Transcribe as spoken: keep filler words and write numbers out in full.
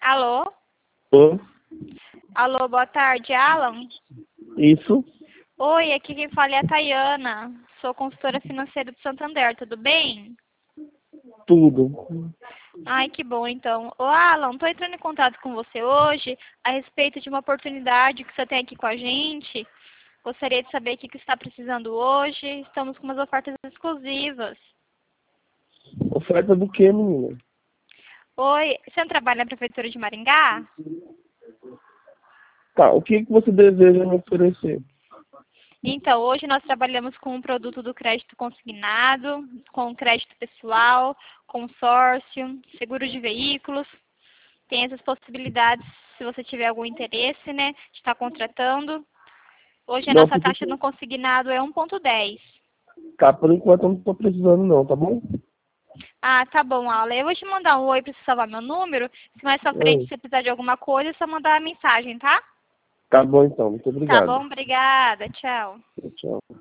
Alô? Ô, Alô, boa tarde, Alan? isso, Oi, aqui quem fala é a Tayana. Sou consultora financeira do Santander, tudo bem? tudo. Ai, que bom, então. Ô, Alan, estou entrando em contato com você hoje a respeito de uma oportunidade que você tem aqui com a gente. Gostaria de saber o que que você está precisando hoje. Estamos com umas ofertas exclusivas. Oferta do que, menina? Oi, você não trabalha na Prefeitura de Maringá? Tá, o que, que você deseja me oferecer? Então, hoje nós trabalhamos com o produto do crédito consignado, com crédito pessoal, consórcio, seguro de veículos. Tem essas possibilidades, se você tiver algum interesse, né, de estar contratando. Hoje a Não, nossa porque, taxa no consignado é um ponto dez. tá, por enquanto eu não tô precisando não, tá bom? Ah, tá bom, Aula. Eu vou te mandar um oi para você salvar meu número. Se mais pra frente É, você precisar de alguma coisa, é só mandar a mensagem, tá? tá bom então, muito Tá obrigado. bom, obrigada. Tchau. Tchau.